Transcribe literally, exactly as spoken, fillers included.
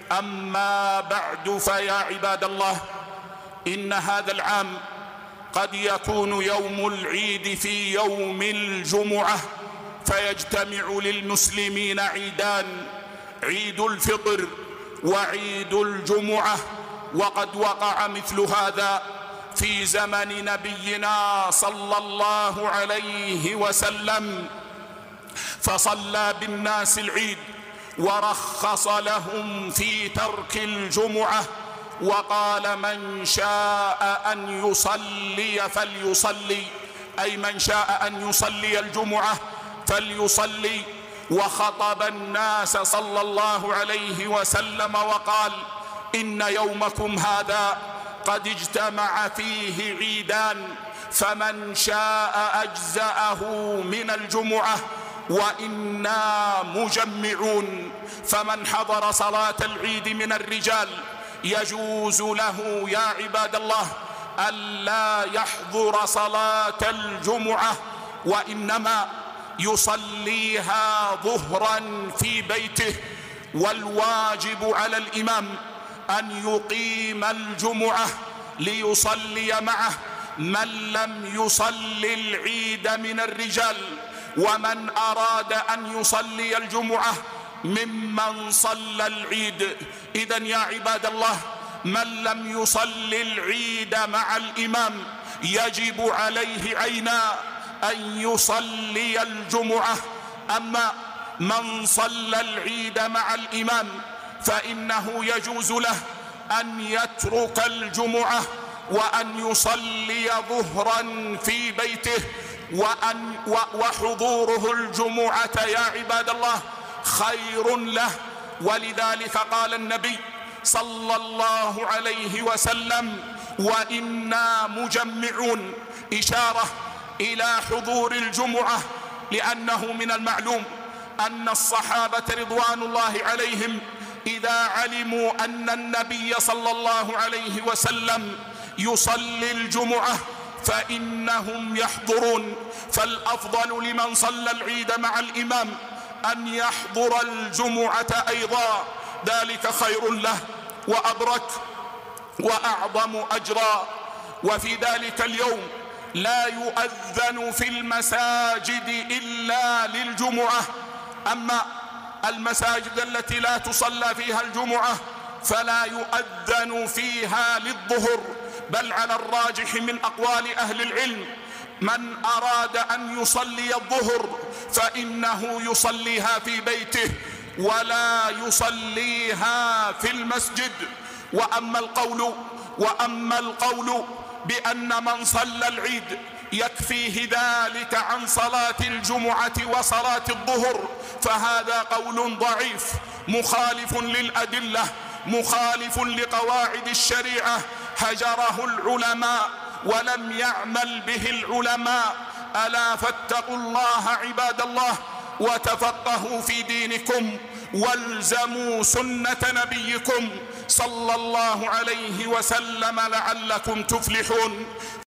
أما بعد، فيا عباد الله، إن هذا العام قد يكون يوم العيد في يوم الجمعة، فيجتمع للمسلمين عيدان: عيد الفطر وعيد الجمعة. وقد وقع مثل هذا في زمن نبينا صلى الله عليه وسلم، فصلى بالناس العيد ورخص لهم في ترك الجمعة، وقال: من شاء أن يصلي فليصلي، أي من شاء أن يصلي الجمعة فليصلي. وخطب الناس صلى الله عليه وسلم وقال: إن يومكم هذا قد اجتمع فيه عيدان، فمن شاء أجزأه من الجمعة، وإنا مجمعون. فمن حضر صلاة العيد من الرجال يجوز له يا عباد الله ألا يحضر صلاة الجمعة، وإنما يصليها ظهرا في بيته. والواجب على الإمام أن يقيم الجمعة ليصلي معه من لم يصلي العيد من الرجال، ومن أراد أن يصلي الجمعة ممن صلى العيد. إذن يا عباد الله، من لم يصلي العيد مع الإمام يجب عليه عينا أن يصلي الجمعة. أما من صلى العيد مع الإمام فإنه يجوز له أن يترك الجمعة وأن يصلي ظهرا في بيته، وأن وحضوره الجمعة يا عباد الله خير له. ولذلك قال النبي صلى الله عليه وسلم: وإنا مجمعون، إشارة إلى حضور الجمعة، لأنه من المعلوم أن الصحابة رضوان الله عليهم إذا علموا أن النبي صلى الله عليه وسلم يصلي الجمعة فإنهم يحضرون. فالأفضل لمن صلى العيد مع الإمام أن يحضر الجمعة أيضا، ذلك خير له وأبرك وأعظم أجرا. وفي ذلك اليوم لا يؤذن في المساجد إلا للجمعة. أما المساجد التي لا تصلى فيها الجمعة فلا يؤذن فيها للظهر، بل على الراجح من أقوال أهل العلم من أراد أن يصلي الظهر فإنه يصليها في بيته ولا يصليها في المسجد. وأما القول وأما القول بأن من صلى العيد يكفيه ذلك عن صلاة الجمعة وصلاة الظهر فهذا قول ضعيف مخالف للأدلة، مخالف لقواعد الشريعة، هجره العلماء ولم يعمل به العلماء. ألا فاتقوا الله عباد الله وتفقهوا في دينكم والزموا سنة نبيكم صلى الله عليه وسلم لعلكم تفلحون.